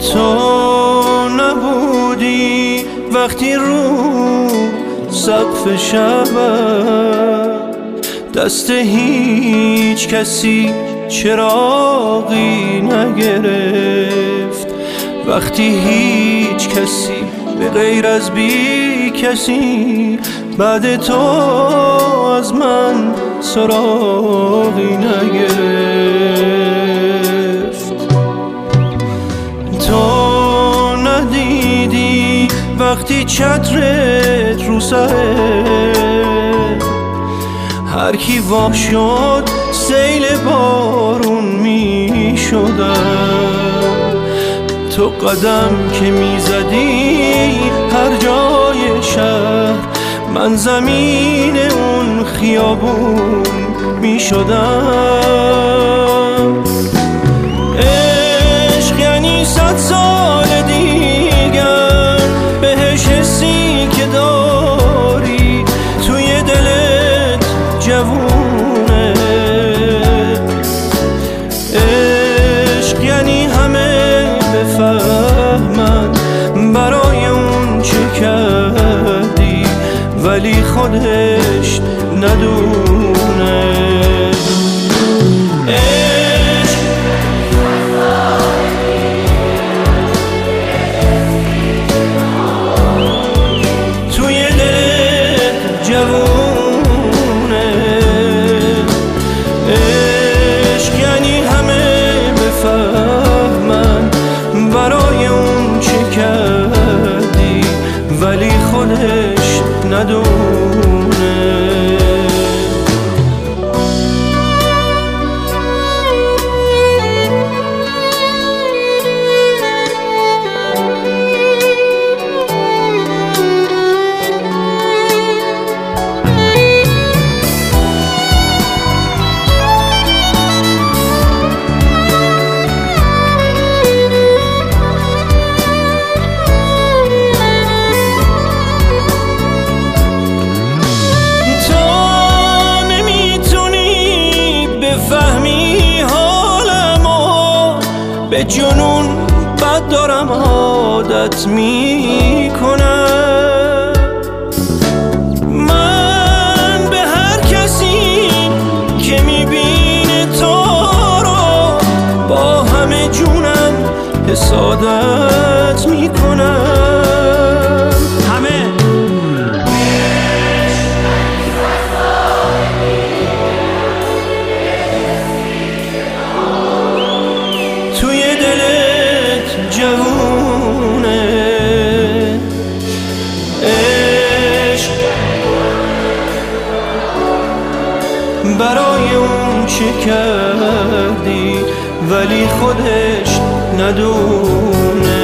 تو نبودی وقتی رو سقف شبم دست هیچ کسی چراغی نگرفت، وقتی هیچ کسی به غیر از بی کسی بعد تو از من سراغی نگرفت. تو ندیدی وقتی چترت رو سره هر کی وا شد سیل بارون می شدم. تو قدم که می زدی هر جای شهر من زمین اون خیابون می شدم. عشق یعنی 100 سال دیگر بهش حسی که داری توی دلت جوونه. عشق یعنی همه بفهمن برای اون چه کردی ولی خودش ندونه. توی دلت جوونه. عشق یعنی همه بفهمن برای اون چه کردی ولی خودش ندونه. به جنون بد دارم عادت میکنم. من به هر کسی که میبینه تو رو با همه جونم حسادت میکنم. همه توی دلت جوونه. عشق برای اون چه کردی ولی خودش ندونه.